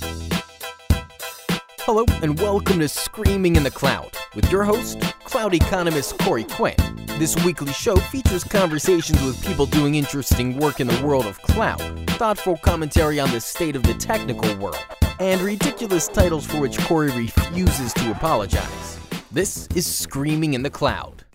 Hello, and welcome to Screaming in the Cloud with your host, cloud economist Corey Quinn. This weekly show features conversations with people doing interesting work in the world of cloud, thoughtful commentary on the state of the technical world, and ridiculous titles for which Corey refuses to apologize. This is Screaming in the Cloud.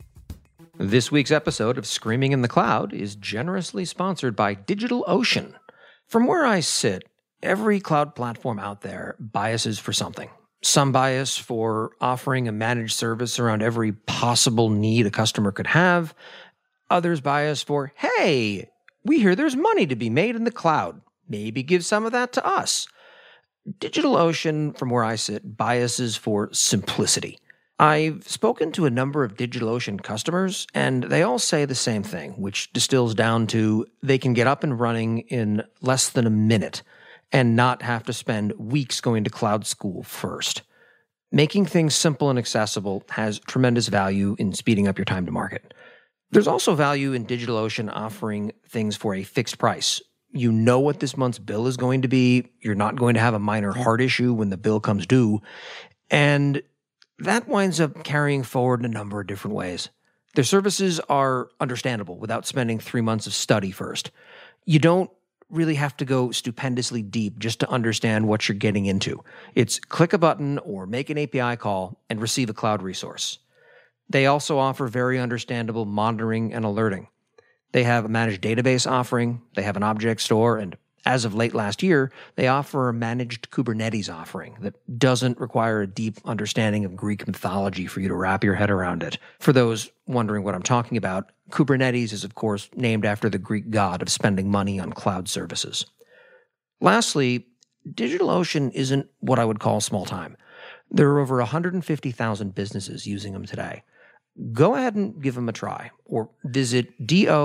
This week's episode of Screaming in the Cloud is generously sponsored by DigitalOcean. From where I sit, every cloud platform out there biases for something. Some bias for offering a managed service around every possible need a customer could have. Others bias for, hey, we hear there's money to be made in the cloud. Maybe give some of that to us. DigitalOcean, from where I sit, biases for simplicity. I've spoken to a number of DigitalOcean customers, and they all say the same thing, which distills down to they can get up and running in less than a minute and not have to spend weeks going to cloud school first. Making things simple and accessible has tremendous value in speeding up your time to market. There's also value in DigitalOcean offering things for a fixed price. You know what this month's bill is going to be. You're not going to have a minor heart issue when the bill comes due. And that winds up carrying forward in a number of different ways. Their services are understandable without spending 3 months of study first. You don't really have to go stupendously deep just to understand what you're getting into. It's click a button or make an API call and receive a cloud resource. They also offer very understandable monitoring and alerting. They have a managed database offering, they have an object store, and as of late last year, they offer a managed Kubernetes offering that doesn't require a deep understanding of Greek mythology for you to wrap your head around it. For those wondering what I'm talking about, Kubernetes is, of course, named after the Greek god of spending money on cloud services. Lastly, DigitalOcean isn't what I would call small time. There are over 150,000 businesses using them today. Go ahead and give them a try, or visit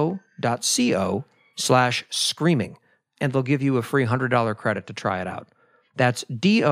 do.co/screaming. And they'll give you a free $100 credit to try it out. That's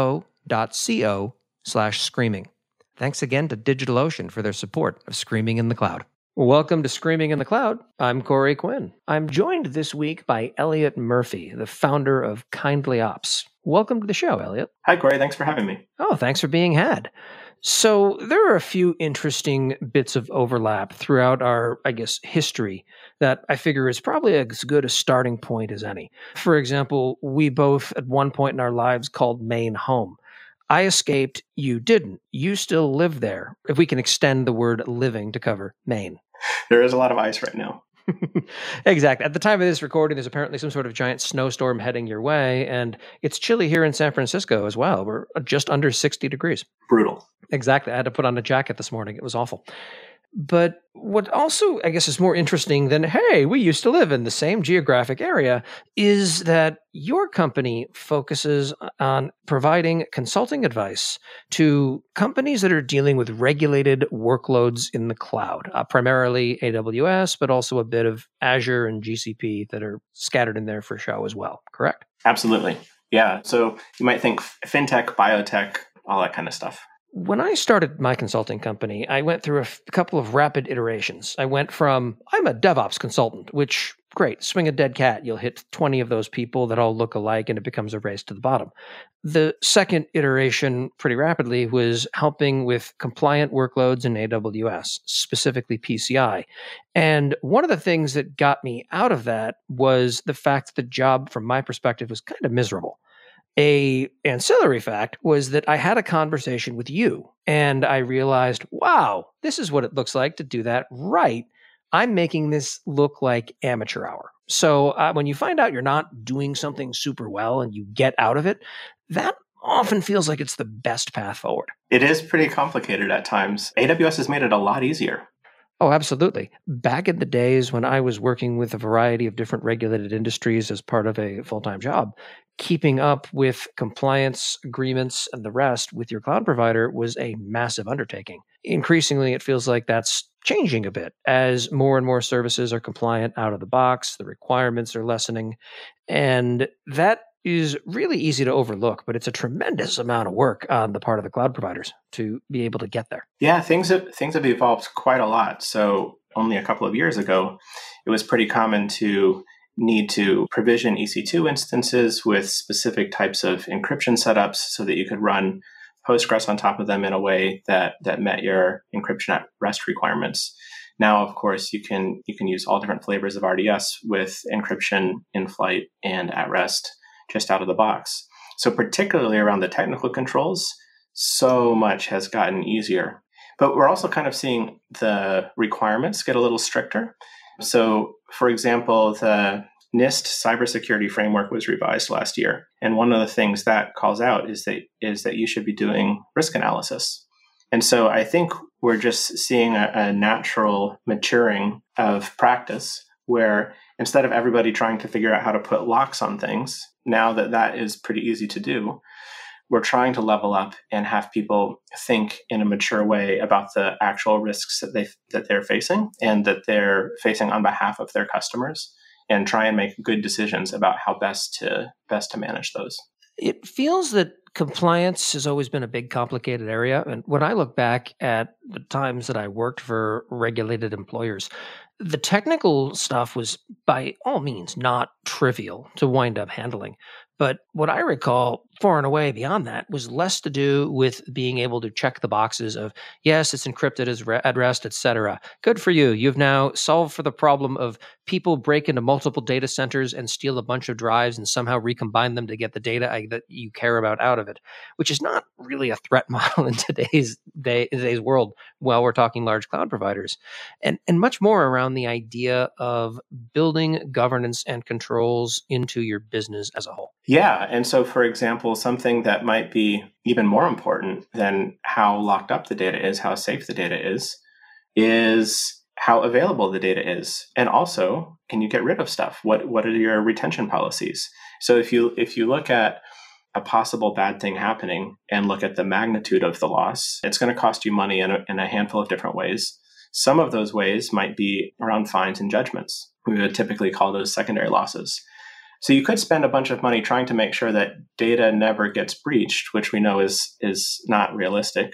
do.co/screaming. Thanks again to DigitalOcean for their support of Screaming in the Cloud. Welcome to Screaming in the Cloud. I'm Corey Quinn. I'm joined this week by Elliot Murphy, the founder of Kindly Ops. Welcome to the show, Elliot. Hi, Corey. Thanks for having me. Oh, thanks for being had. So there are a few interesting bits of overlap throughout our, history that I figure is probably as good a starting point as any. For example, we both at one point in our lives called Maine home. I escaped, you didn't. You still live there, if we can extend the word living to cover Maine. There is a lot of ice right now. Exactly. At the time of this recording, there's apparently some sort of giant snowstorm heading your way, and it's chilly here in San Francisco as well. We're just under 60 degrees. Brutal. Exactly. I had to put on a jacket this morning. It was awful. But what also, is more interesting than, hey, we used to live in the same geographic area, is that your company focuses on providing consulting advice to companies that are dealing with regulated workloads in the cloud, primarily AWS, but also a bit of Azure and GCP that are scattered in there for show as well, correct? Absolutely. Yeah. So you might think fintech, biotech, all that kind of stuff. When I started my consulting company, I went through a couple of rapid iterations. I went from, I'm a DevOps consultant, which, great, swing a dead cat. You'll hit 20 of those people that all look alike, and it becomes a race to the bottom. The second iteration, pretty rapidly, was helping with compliant workloads in AWS, specifically PCI. And one of the things that got me out of that was the fact that the job, from my perspective, was kind of miserable. A ancillary fact was that I had a conversation with you, and I realized, wow, this is what it looks like to do that right. I'm making this look like amateur hour. So when you find out you're not doing something super well and you get out of it, that often feels like it's the best path forward. It is pretty complicated at times. AWS has made it a lot easier. Oh, absolutely. Back in the days when I was working with a variety of different regulated industries as part of a full-time job, keeping up with compliance agreements and the rest with your cloud provider was a massive undertaking. Increasingly, it feels like that's changing a bit as more and more services are compliant out of the box, the requirements are lessening, and that is really easy to overlook, but it's a tremendous amount of work on the part of the cloud providers to be able to get there. Yeah, things have evolved quite a lot. So only a couple of years ago, it was pretty common to need to provision EC2 instances with specific types of encryption setups so that you could run Postgres on top of them in a way that met your encryption at rest requirements. Now, of course, you can use all different flavors of RDS with encryption in flight and at rest just out of the box. So particularly around the technical controls, so much has gotten easier. But we're also kind of seeing the requirements get a little stricter. So, for example, the NIST cybersecurity framework was revised last year. And one of the things that calls out is that you should be doing risk analysis. And so I think we're just seeing a natural maturing of practice where instead of everybody trying to figure out how to put locks on things, now that is pretty easy to do, we're trying to level up and have people think in a mature way about the actual risks that they're facing and that they're facing on behalf of their customers, and try and make good decisions about how best to manage those. It feels that compliance has always been a big, complicated area. And when I look back at the times that I worked for regulated employers, the technical stuff was by all means not trivial to wind up handling. But what I recall far and away beyond that was less to do with being able to check the boxes of, yes, it's encrypted at rest, et cetera. Good for you. You've now solved for the problem of people break into multiple data centers and steal a bunch of drives and somehow recombine them to get the data that you care about out of it, which is not really a threat model in today's world while we're talking large cloud providers. And much more around the idea of building governance and controls into your business as a whole. Yeah. And so, for example, something that might be even more important than how locked up the data is, how safe the data is how available the data is. And also, can you get rid of stuff? What are your retention policies? So if you look at a possible bad thing happening and look at the magnitude of the loss, it's going to cost you money in a handful of different ways. Some of those ways might be around fines and judgments. We would typically call those secondary losses. So you could spend a bunch of money trying to make sure that data never gets breached, which we know is not realistic.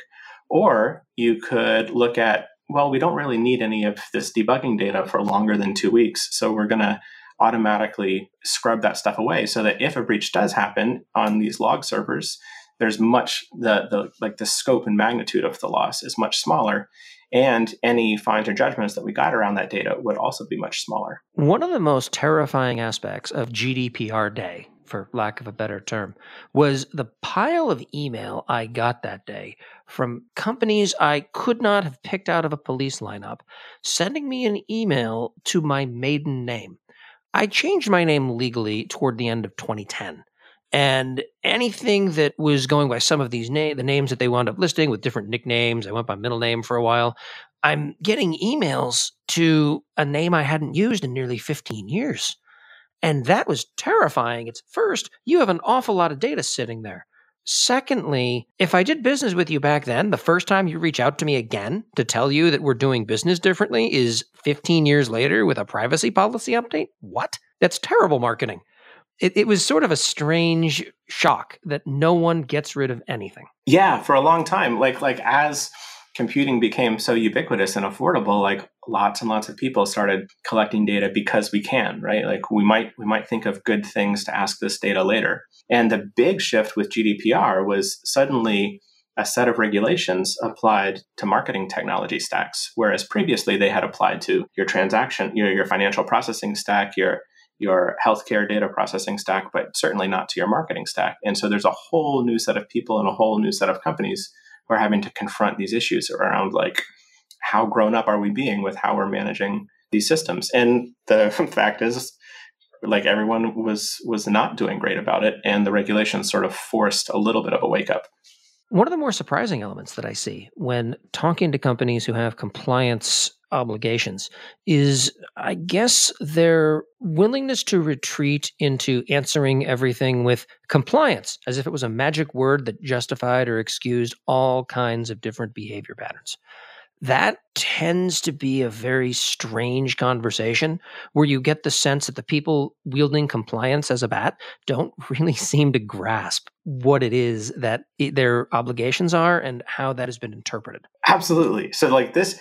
Or you could look at, well, we don't really need any of this debugging data for longer than 2 weeks. So we're going to automatically scrub that stuff away so that if a breach does happen on these log servers, there's much, the scope and magnitude of the loss is much smaller. And any fines or judgments that we got around that data would also be much smaller. One of the most terrifying aspects of GDPR Day, for lack of a better term, was the pile of email I got that day from companies I could not have picked out of a police lineup, sending me an email to my maiden name. I changed my name legally toward the end of 2010. And anything that was going by some of these the names that they wound up listing with different nicknames, I went by middle name for a while. I'm getting emails to a name I hadn't used in nearly 15 years. And that was terrifying. It's first, you have an awful lot of data sitting there. Secondly, if I did business with you back then, the first time you reach out to me again to tell you that we're doing business differently is 15 years later with a privacy policy update? What? That's terrible marketing. It was sort of a strange shock that no one gets rid of anything. Yeah, for a long time. Like as computing became so ubiquitous and affordable, like lots and lots of people started collecting data because we can, right? Like we might think of good things to ask this data later. And the big shift with GDPR was suddenly a set of regulations applied to marketing technology stacks, whereas previously they had applied to your transaction, your financial processing stack, your healthcare data processing stack, but certainly not to your marketing stack. And so there's a whole new set of people and a whole new set of companies who are having to confront these issues around like how grown up are we being with how we're managing these systems. And the fact is, like everyone was not doing great about it, and the regulations sort of forced a little bit of a wake up. One of the more surprising elements that I see when talking to companies who have compliance obligations is, I guess, their willingness to retreat into answering everything with compliance, as if it was a magic word that justified or excused all kinds of different behavior patterns. That tends to be a very strange conversation where you get the sense that the people wielding compliance as a bat don't really seem to grasp what it is that their obligations are and how that has been interpreted. Absolutely. So like this,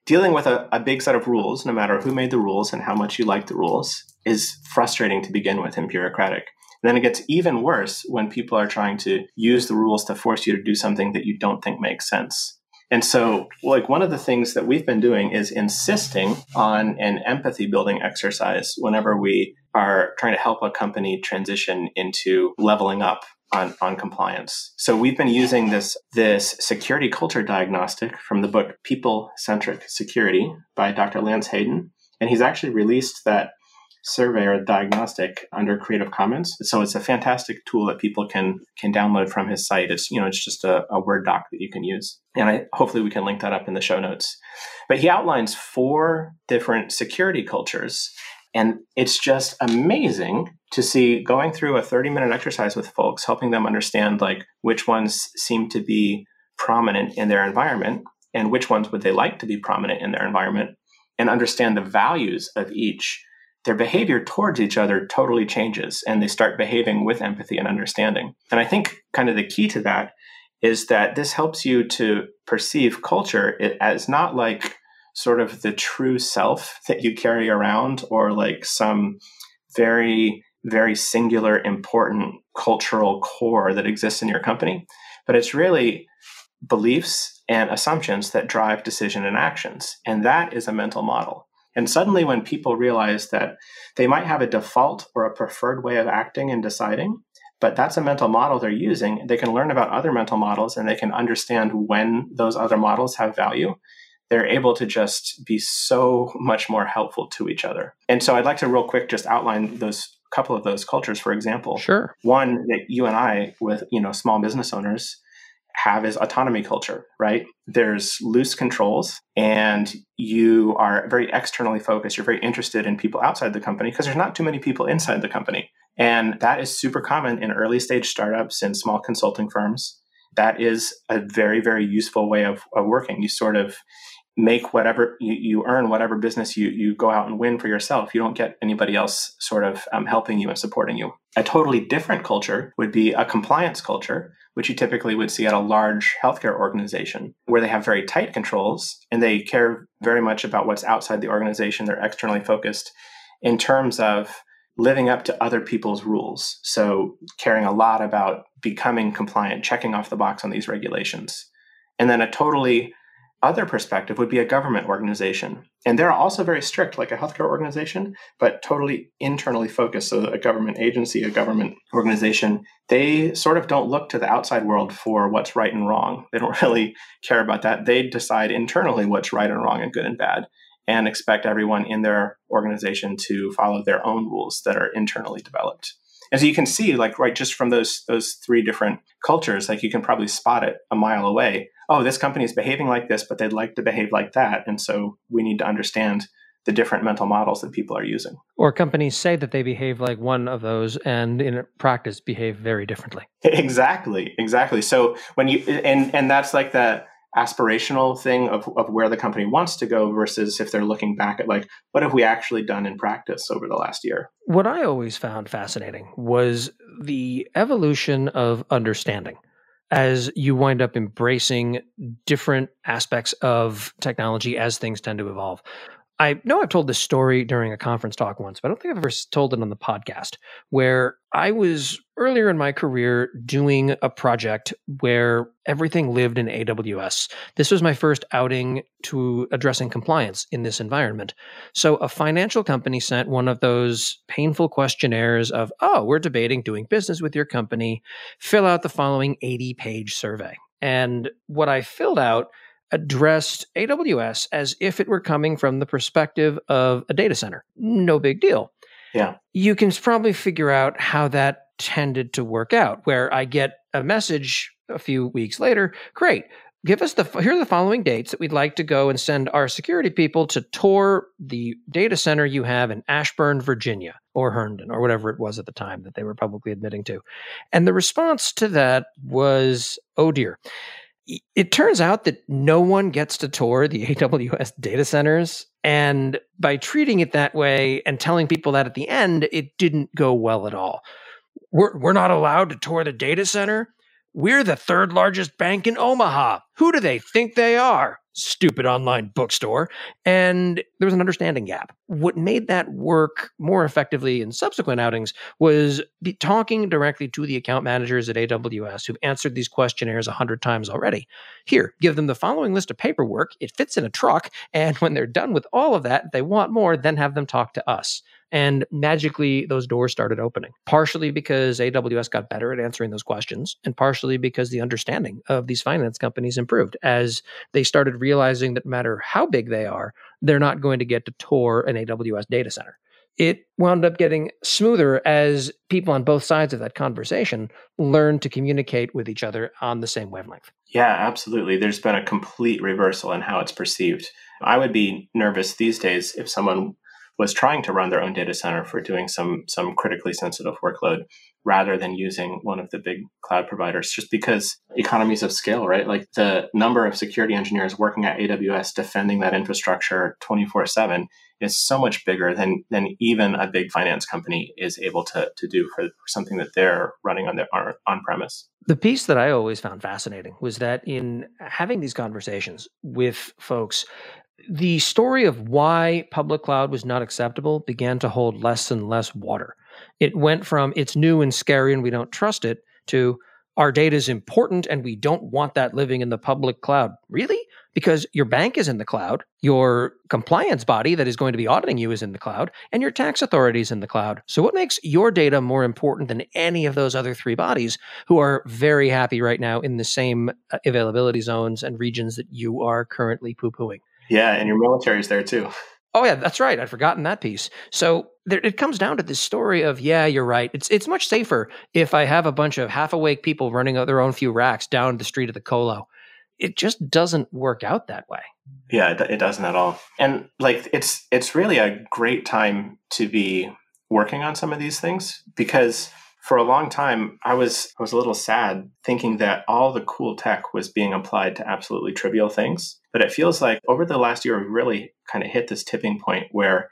dealing with a big set of rules, no matter who made the rules and how much you like the rules, is frustrating to begin with and bureaucratic. And then it gets even worse when people are trying to use the rules to force you to do something that you don't think makes sense. And so, like, one of the things that we've been doing is insisting on an empathy building exercise whenever we are trying to help a company transition into leveling up on compliance. So we've been using this security culture diagnostic from the book People-Centric Security by Dr. Lance Hayden. And he's actually released that survey or diagnostic under Creative Commons. So it's a fantastic tool that people can download from his site. It's just a Word doc that you can use. And hopefully we can link that up in the show notes. But he outlines 4 different security cultures. And it's just amazing to see, going through a 30-minute exercise with folks, helping them understand like which ones seem to be prominent in their environment and which ones would they like to be prominent in their environment, and understand the values of each. Their behavior towards each other totally changes, and they start behaving with empathy and understanding. And I think kind of the key to that is that this helps you to perceive culture as not like sort of the true self that you carry around, or like some very, very singular, important cultural core that exists in your company, but it's really beliefs and assumptions that drive decision and actions. And that is a mental model. And suddenly when people realize that they might have a default or a preferred way of acting and deciding, but that's a mental model they're using, they can learn about other mental models and they can understand when those other models have value. They're able to just be so much more helpful to each other. And so I'd like to real quick just outline those couple of those cultures, for example. Sure. One that you and I, with small business owners, have is autonomy culture, right? There's loose controls, and you are very externally focused. You're very interested in people outside the company because there's not too many people inside the company. And that is super common in early stage startups and small consulting firms. That is a very, very useful way of working. You sort of make whatever you earn, whatever business you go out and win for yourself. You don't get anybody else sort of helping you and supporting you. A totally different culture would be a compliance culture, which you typically would see at a large healthcare organization, where they have very tight controls and they care very much about what's outside the organization. They're externally focused in terms of living up to other people's rules. So caring a lot about becoming compliant, checking off the box on these regulations. And then a totally other perspective would be a government organization. And they're also very strict, like a healthcare organization, but totally internally focused. So a government agency, a government organization, they sort of don't look to the outside world for what's right and wrong. They don't really care about that. They decide internally what's right and wrong and good and bad, and expect everyone in their organization to follow their own rules that are internally developed. And so you can see, like, right, just from those 3 different cultures, like you can probably spot it a mile away. Oh, this company is behaving like this, but they'd like to behave like that. And so we need to understand the different mental models that people are using. Or companies say that they behave like one of those and in practice behave very differently. Exactly. So when you, and that's like the aspirational thing of where the company wants to go versus if they're looking back at like, what have we actually done in practice over the last year? What I always found fascinating was the evolution of understanding as you wind up embracing different aspects of technology as things tend to evolve. I know I've told this story during a conference talk once, but I don't think I've ever told it on the podcast, where I was earlier in my career doing a project where everything lived in AWS. This was my first outing to addressing compliance in this environment. So a financial company sent one of those painful questionnaires of, oh, we're debating doing business with your company. Fill out the following 80-page survey. And what I filled out addressed AWS as if it were coming from the perspective of a data center. No big deal. Yeah. You can probably figure out how that tended to work out, where I get a message a few weeks later, great, give us here are the following dates that we'd like to go and send our security people to tour the data center you have in Ashburn, Virginia, or Herndon, or whatever it was at the time that they were publicly admitting to. And the response to that was, oh dear. It turns out that no one gets to tour the AWS data centers. And by treating it that way and telling people that at the end, it didn't go well at all. We're not allowed to tour the data center. We're the 3rd largest bank in Omaha. Who do they think they are? stupid online bookstore. And there was an understanding gap. What made that work more effectively in subsequent outings was talking directly to the account managers at AWS who've answered these questionnaires 100 times already. Here, give them the following list of paperwork. It fits in a truck. And when they're done with all of that, they want more, then have them talk to us. And magically, those doors started opening, partially because AWS got better at answering those questions, and partially because the understanding of these finance companies improved as they started realizing that no matter how big they are, they're not going to get to tour an AWS data center. It wound up getting smoother as people on both sides of that conversation learned to communicate with each other on the same wavelength. Yeah, absolutely. There's been a complete reversal in how it's perceived. I would be nervous these days if someone was trying to run their own data center for doing some critically sensitive workload rather than using one of the big cloud providers, just because economies of scale, right? Like the number of security engineers working at AWS defending that infrastructure 24/7 is so much bigger than even a big finance company is able to do for something that they're running on their on-premise. The piece that I always found fascinating was that in having these conversations with folks, the story of why public cloud was not acceptable began to hold less and less water. It went from it's new and scary and we don't trust it to our data is important and we don't want that living in the public cloud. Really? Because your bank is in the cloud, your compliance body that is going to be auditing you is in the cloud, and your tax authority is in the cloud. So what makes your data more important than any of those other three bodies who are very happy right now in the same availability zones and regions that you are currently poo-pooing? Yeah, and your military is there too. Oh, yeah, that's right. I'd forgotten that piece. So it comes down to this story of, yeah, you're right. It's much safer if I have a bunch of half-awake people running their own few racks down the street of the colo. It just doesn't work out that way. Yeah, it doesn't at all. And like it's really a great time to be working on some of these things, because for a long time I was a little sad thinking that all the cool tech was being applied to absolutely trivial things. But it feels like over the last year, we've really kind of hit this tipping point where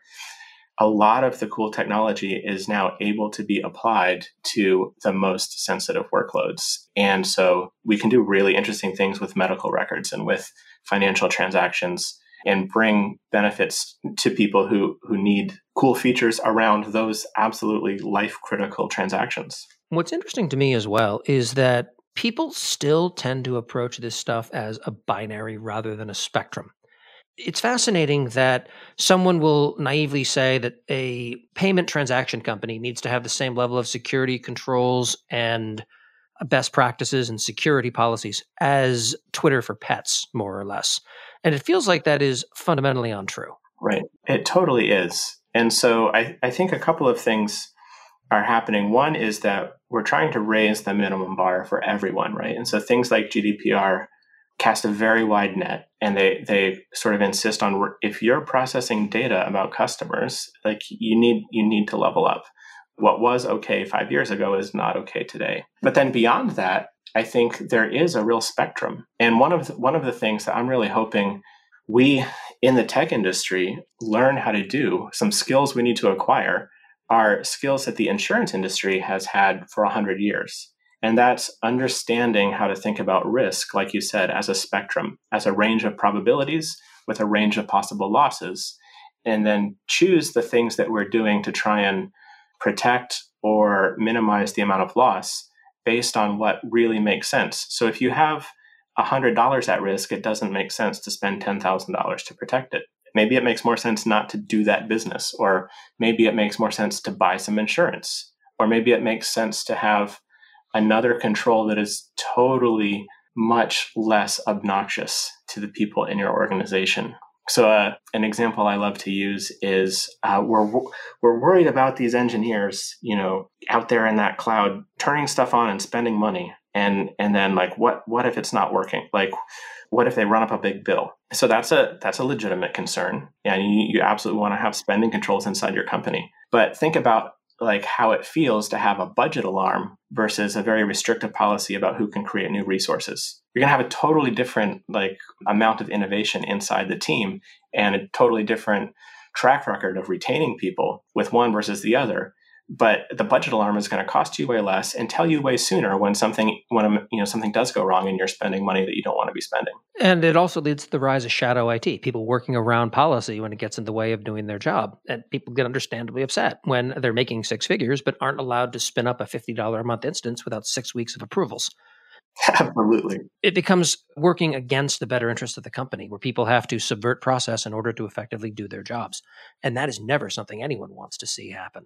a lot of the cool technology is now able to be applied to the most sensitive workloads. And so we can do really interesting things with medical records and with financial transactions and bring benefits to people who need cool features around those absolutely life-critical transactions. What's interesting to me as well is that people still tend to approach this stuff as a binary rather than a spectrum. It's fascinating that someone will naively say that a payment transaction company needs to have the same level of security controls and best practices and security policies as Twitter for pets, more or less. And it feels like that is fundamentally untrue. Right. It totally is. And so I think a couple of things are happening. One is that we're trying to raise the minimum bar for everyone, right? And so things like GDPR cast a very wide net, and they sort of insist on, if you're processing data about customers, like you need to level up. What was okay 5 years ago is not okay today. But then beyond that, I think there is a real spectrum. And one of the things that I'm really hoping we in the tech industry learn how to do, some skills we need to acquire, are skills that the insurance industry has had for 100 years. And that's understanding how to think about risk, like you said, as a spectrum, as a range of probabilities with a range of possible losses, and then choose the things that we're doing to try and protect or minimize the amount of loss based on what really makes sense. So if you have $100 at risk, it doesn't make sense to spend $10,000 to protect it. Maybe it makes more sense not to do that business, or maybe it makes more sense to buy some insurance, or maybe it makes sense to have another control that is totally much less obnoxious to the people in your organization. So an example I love to use is we're worried about these engineers, out there in that cloud, turning stuff on and spending money. And then like, what if it's not working? Like, what if they run up a big bill? So that's a legitimate concern. And you absolutely want to have spending controls inside your company. But think about like how it feels to have a budget alarm versus a very restrictive policy about who can create new resources. You're going to have a totally different like amount of innovation inside the team and a totally different track record of retaining people with one versus the other. But the budget alarm is going to cost you way less and tell you way sooner when something something does go wrong and you're spending money that you don't want to be spending. And it also leads to the rise of shadow IT, people working around policy when it gets in the way of doing their job. And people get understandably upset when they're making six figures, but aren't allowed to spin up a $50 a month instance without 6 weeks of approvals. Absolutely. It becomes working against the better interest of the company, where people have to subvert process in order to effectively do their jobs. And that is never something anyone wants to see happen.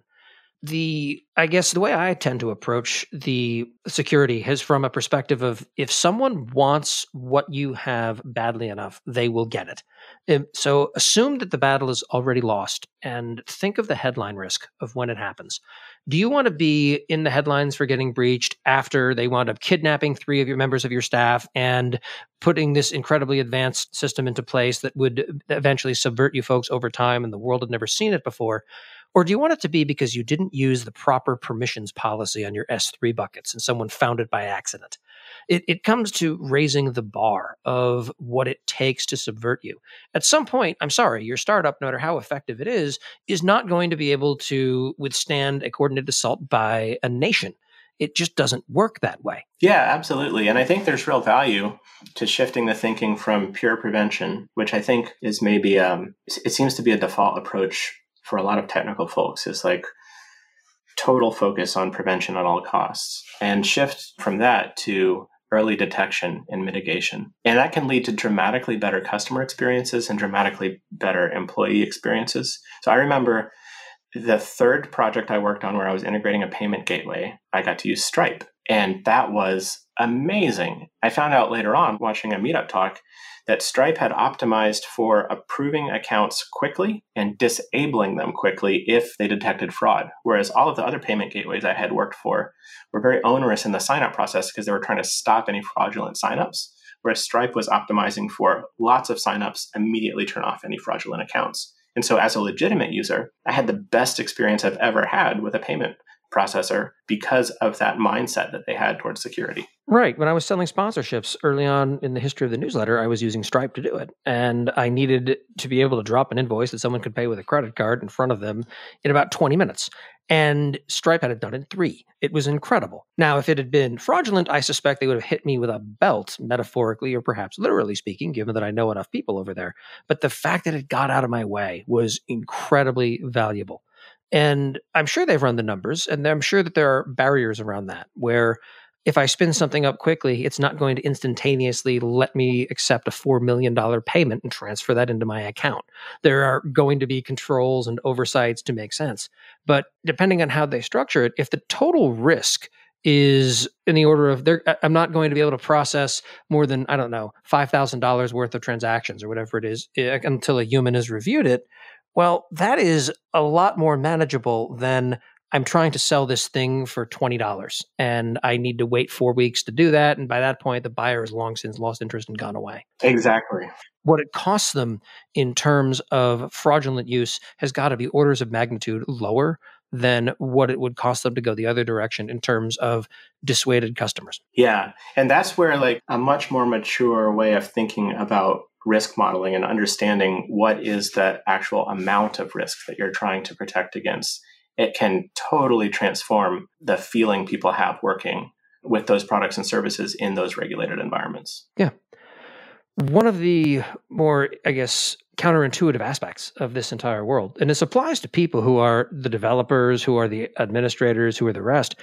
I guess the way I tend to approach the security is from a perspective of, if someone wants what you have badly enough, they will get it. So assume that the battle is already lost and think of the headline risk of when it happens. Do you want to be in the headlines for getting breached after they wound up kidnapping 3 of your members of your staff and putting this incredibly advanced system into place that would eventually subvert you folks over time and the world had never seen it before? Or do you want it to be because you didn't use the proper permissions policy on your S3 buckets and someone found it by accident? It comes to raising the bar of what it takes to subvert you. At some point, I'm sorry, your startup, no matter how effective it is not going to be able to withstand a coordinated assault by a nation. It just doesn't work that way. Yeah, absolutely. And I think there's real value to shifting the thinking from pure prevention, which I think is maybe, it seems to be a default approach for a lot of technical folks, is like total focus on prevention at all costs, and shift from that to early detection and mitigation. And that can lead to dramatically better customer experiences and dramatically better employee experiences. So I remember the third project I worked on where I was integrating a payment gateway, I got to use Stripe. And that was amazing. I found out later on, watching a meetup talk, that Stripe had optimized for approving accounts quickly and disabling them quickly if they detected fraud. Whereas all of the other payment gateways I had worked for were very onerous in the sign-up process because they were trying to stop any fraudulent signups. Whereas Stripe was optimizing for lots of signups, immediately turn off any fraudulent accounts. And so as a legitimate user, I had the best experience I've ever had with a payment processor because of that mindset that they had towards security. Right. When I was selling sponsorships early on in the history of the newsletter, I was using Stripe to do it. And I needed to be able to drop an invoice that someone could pay with a credit card in front of them in about 20 minutes. And Stripe had it done in 3. It was incredible. Now, if it had been fraudulent, I suspect they would have hit me with a belt, metaphorically or perhaps literally speaking, given that I know enough people over there. But the fact that it got out of my way was incredibly valuable. And I'm sure they've run the numbers, and I'm sure that there are barriers around that, where if I spin something up quickly, it's not going to instantaneously let me accept a $4 million payment and transfer that into my account. There are going to be controls and oversights to make sense. But depending on how they structure it, if the total risk is in the order of, I'm not going to be able to process more than, I don't know, $5,000 worth of transactions or whatever it is until a human has reviewed it, well, that is a lot more manageable than I'm trying to sell this thing for $20 and I need to wait 4 weeks to do that. And by that point, the buyer has long since lost interest and gone away. Exactly. What it costs them in terms of fraudulent use has got to be orders of magnitude lower than what it would cost them to go the other direction in terms of dissuaded customers. Yeah. And that's where like a much more mature way of thinking about risk modeling and understanding what is the actual amount of risk that you're trying to protect against, it can totally transform the feeling people have working with those products and services in those regulated environments. Yeah. One of the more, I guess, counterintuitive aspects of this entire world, and this applies to people who are the developers, who are the administrators, who are the rest,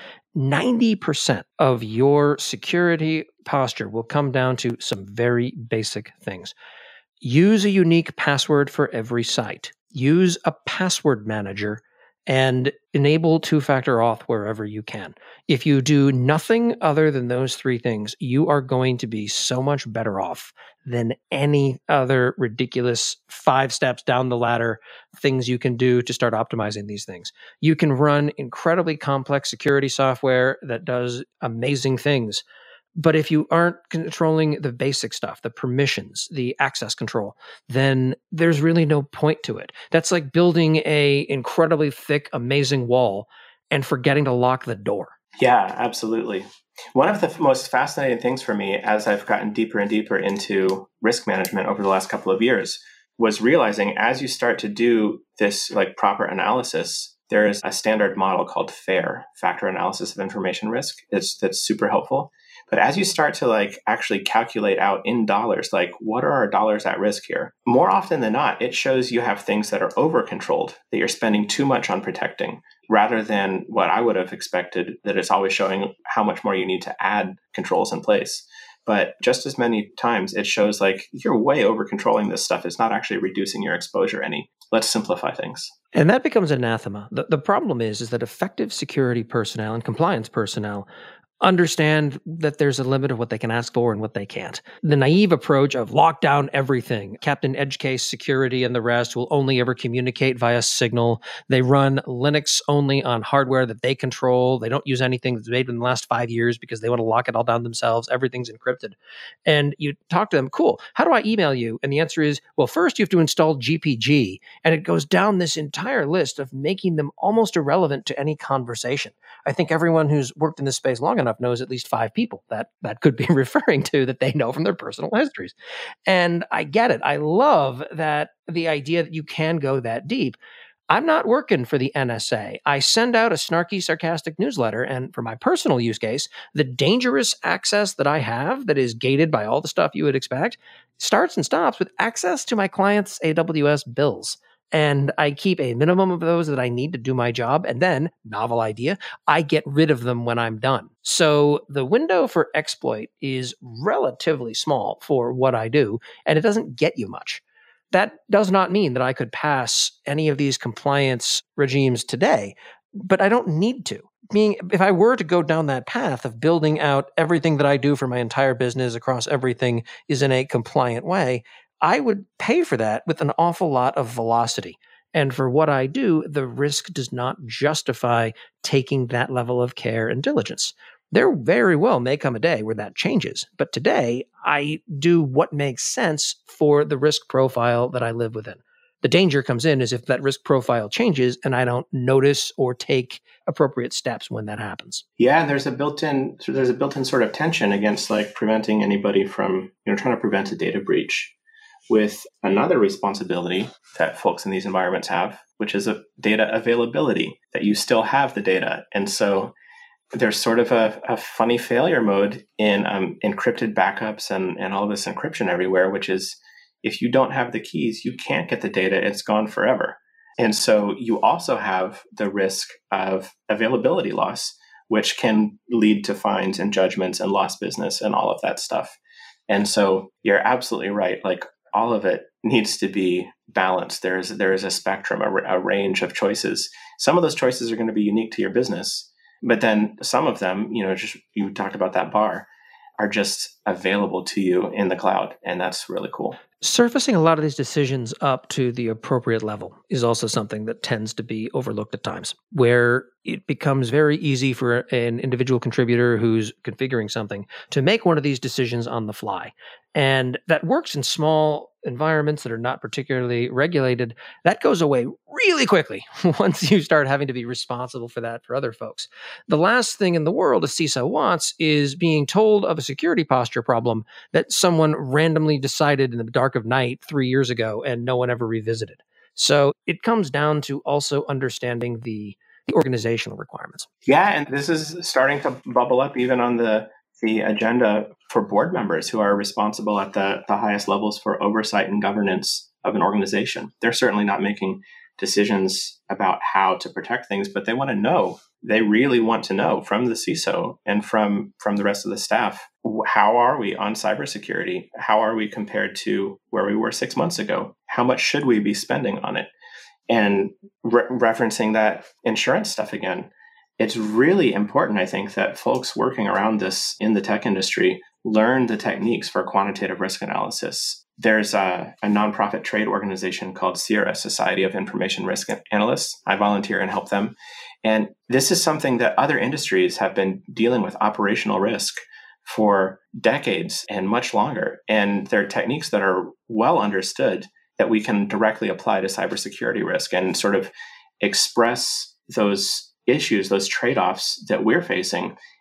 90% of your security posture will come down to some very basic things. Use a unique password for every site. Use a password manager and enable two-factor auth wherever you can. If you do nothing other than those 3 things, you are going to be so much better off than any other ridiculous 5 steps down the ladder things you can do to start optimizing these things. You can run incredibly complex security software that does amazing things. But if you aren't controlling the basic stuff, the permissions, the access control, then there's really no point to it. That's like building a incredibly thick, amazing wall and forgetting to lock the door. Yeah, absolutely. One of the most fascinating things for me as I've gotten deeper and deeper into risk management over the last couple of years was realizing as you start to do this like proper analysis, there is a standard model called FAIR, Factor Analysis of Information Risk. That's super helpful. But as you start to actually calculate out in dollars, what are our dollars at risk here? More often than not, it shows you have things that are over controlled, that you're spending too much on protecting, rather than what I would have expected, that it's always showing how much more you need to add controls in place. But just as many times, it shows you're way over controlling this stuff. It's not actually reducing your exposure any. Let's simplify things. And that becomes anathema. The problem is that effective security personnel and compliance personnel understand that there's a limit of what they can ask for and what they can't. The naive approach of lock down everything. Captain Edgecase Security and the rest will only ever communicate via Signal. They run Linux only on hardware that they control. They don't use anything that's made in the last 5 years because they want to lock it all down themselves. Everything's encrypted. And you talk to them, cool, how do I email you? And the answer is, well, first you have to install GPG. And it goes down this entire list of making them almost irrelevant to any conversation. I think everyone who's worked in this space long enough knows at least 5 people that could be referring to that they know from their personal histories. And I get it. I love that the idea that you can go that deep. I'm not working for the NSA. I send out a snarky, sarcastic newsletter. And for my personal use case, the dangerous access that I have that is gated by all the stuff you would expect starts and stops with access to my clients' AWS bills. And I keep a minimum of those that I need to do my job. And then, novel idea, I get rid of them when I'm done. So the window for exploit is relatively small for what I do, and it doesn't get you much. That does not mean that I could pass any of these compliance regimes today, but I don't need to. If I were to go down that path of building out everything that I do for my entire business across everything is in a compliant way, I would pay for that with an awful lot of velocity. And for what I do, the risk does not justify taking that level of care and diligence. There very well may come a day where that changes. But today, I do what makes sense for the risk profile that I live within. The danger comes in is if that risk profile changes and I don't notice or take appropriate steps when that happens. Yeah, there's a built-in sort of tension against preventing anybody from trying to prevent a data breach, with another responsibility that folks in these environments have, which is a data availability, that you still have the data. And so there's sort of a funny failure mode in encrypted backups and all this encryption everywhere, which is if you don't have the keys, you can't get the data. It's gone forever. And so you also have the risk of availability loss, which can lead to fines and judgments and lost business and all of that stuff. And so you're absolutely right. All of it needs to be balanced. There is a spectrum, a range of choices. Some of those choices are going to be unique to your business, but then some of them, you talked about that bar, are just available to you in the cloud, and that's really cool. Surfacing a lot of these decisions up to the appropriate level is also something that tends to be overlooked at times, where it becomes very easy for an individual contributor who's configuring something to make one of these decisions on the fly. And that works in small environments that are not particularly regulated. That goes away really quickly once you start having to be responsible for that for other folks. The last thing in the world a CISO wants is being told of a security posture problem that someone randomly decided in the dark of night 3 years ago and no one ever revisited. So it comes down to also understanding the organizational requirements. Yeah, and this is starting to bubble up even on the agenda for board members who are responsible at the highest levels for oversight and governance of an organization. They're certainly not making decisions about how to protect things, but they want to know. They really want to know from the CISO and from the rest of the staff, how are we on cybersecurity? How are we compared to where we were 6 months ago? How much should we be spending on it? And referencing that insurance stuff again, it's really important, I think, that folks working around this in the tech industry learn the techniques for quantitative risk analysis. There's a nonprofit trade organization called SIRA, Society of Information Risk Analysts. I volunteer and help them. And this is something that other industries have been dealing with operational risk for decades and much longer. And there are techniques that are well understood that we can directly apply to cybersecurity risk and sort of express those issues, those trade-offs that we're facing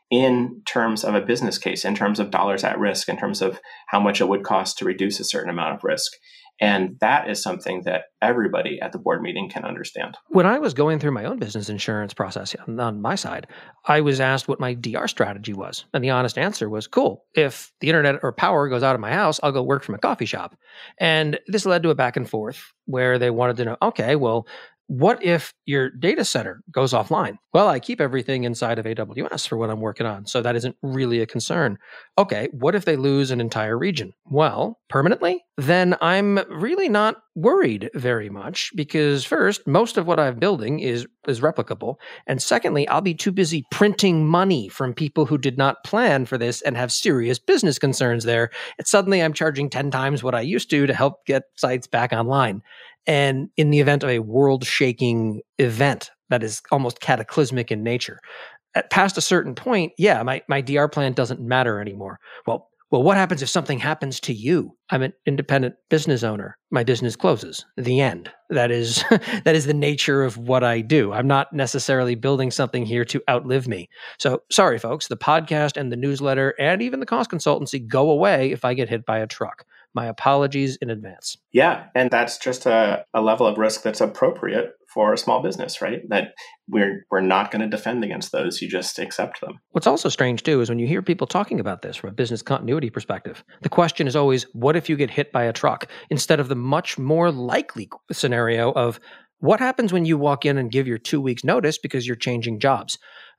in terms of a business case, in terms of dollars at risk, in terms of how much it would cost to reduce a certain amount of risk. And that is something that everybody at the board meeting can understand. When I was going through my own business insurance process on my side, I was asked what my DR strategy was. And the honest answer was, cool, if the internet or power goes out of my house, I'll go work from a coffee shop. And this led to a back and forth where they wanted to know, okay, well, what if your data center goes offline? Well, I keep everything inside of AWS for what I'm working on, so that isn't really a concern. Okay, what if they lose an entire region? Well, permanently? Then I'm really not worried very much because first, most of what I'm building is replicable. And secondly, I'll be too busy printing money from people who did not plan for this and have serious business concerns there. And suddenly I'm charging 10 times what I used to help get sites back online. And in the event of a world-shaking event that is almost cataclysmic in nature, past a certain point, yeah, my DR plan doesn't matter anymore. Well, what happens if something happens to you? I'm an independent business owner. My business closes. The end. That is the nature of what I do. I'm not necessarily building something here to outlive me. So sorry, folks, the podcast and the newsletter and even the cost consultancy go away if I get hit by a truck. My apologies in advance. Yeah, and that's just a level of risk that's appropriate for a small business, right? That we're not going to defend against those. You just accept them. What's also strange, too, is when you hear people talking about this from a business continuity perspective, the question is always, what if you get hit by a truck? Instead of the much more likely scenario of what happens when you walk in and give your 2 weeks notice because you're changing jobs?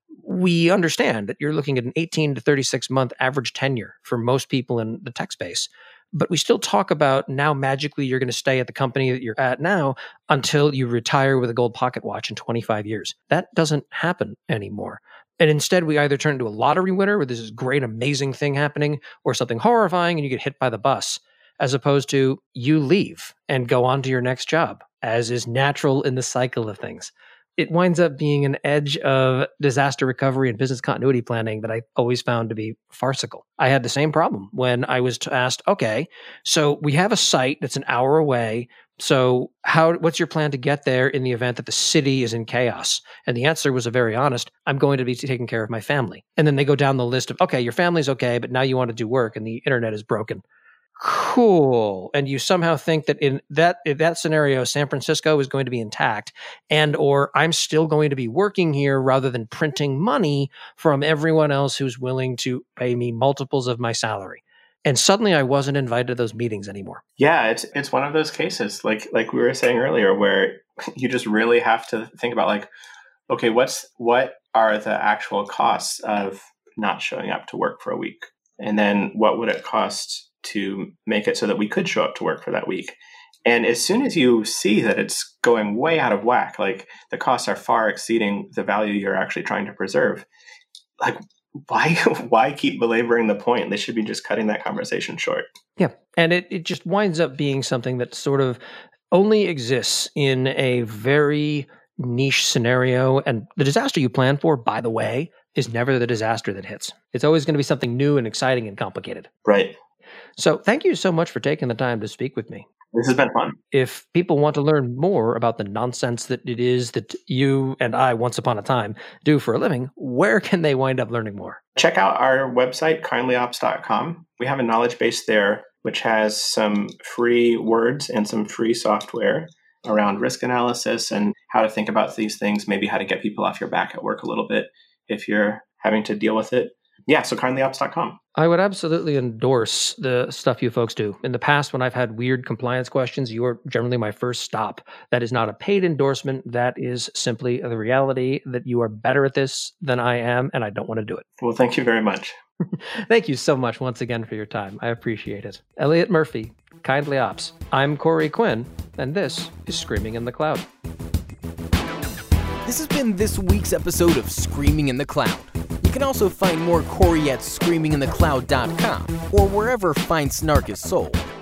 We understand that you're looking at an 18 to 36 month average tenure for most people in the tech space. But we still talk about now magically you're going to stay at the company that you're at now until you retire with a gold pocket watch in 25 years. That doesn't happen anymore. And instead, we either turn into a lottery winner where there's this great, amazing thing happening, or something horrifying and you get hit by the bus, as opposed to you leave and go on to your next job, as is natural in the cycle of things. It winds up being an edge of disaster recovery and business continuity planning that I always found to be farcical. I had the same problem when I was asked, okay, so we have a site that's an hour away. So what's your plan to get there in the event that the city is in chaos? And the answer was a very honest, I'm going to be taking care of my family. And then they go down the list of, okay, your family's okay, but now you want to do work and the internet is broken. Cool. And you somehow think that in that scenario, San Francisco is going to be intact or I'm still going to be working here rather than printing money from everyone else who's willing to pay me multiples of my salary. And suddenly I wasn't invited to those meetings anymore. Yeah, it's one of those cases, like we were saying earlier, where you just really have to think about like, okay, what are the actual costs of not showing up to work for a week? And then what would it cost to make it so that we could show up to work for that week? And as soon as you see that it's going way out of whack, like the costs are far exceeding the value you're actually trying to preserve, like why keep belaboring the point? They should be just cutting that conversation short. Yeah. And it just winds up being something that sort of only exists in a very niche scenario. And the disaster you plan for, by the way, is never the disaster that hits. It's always going to be something new and exciting and complicated. Right. So thank you so much for taking the time to speak with me. This has been fun. If people want to learn more about the nonsense that it is that you and I, once upon a time, do for a living, where can they wind up learning more? Check out our website, kindlyops.com. We have a knowledge base there, which has some free words and some free software around risk analysis and how to think about these things, maybe how to get people off your back at work a little bit if you're having to deal with it. Yeah, so kindlyops.com. I would absolutely endorse the stuff you folks do. In the past, when I've had weird compliance questions, you are generally my first stop. That is not a paid endorsement. That is simply the reality that you are better at this than I am, and I don't want to do it. Well, thank you very much. Thank you so much once again for your time. I appreciate it. Elliot Murphy, Kindly Ops. I'm Corey Quinn, and this is Screaming in the Cloud. This has been this week's episode of Screaming in the Cloud. You can also find more Corey at screaminginthecloud.com or wherever fine snark is sold.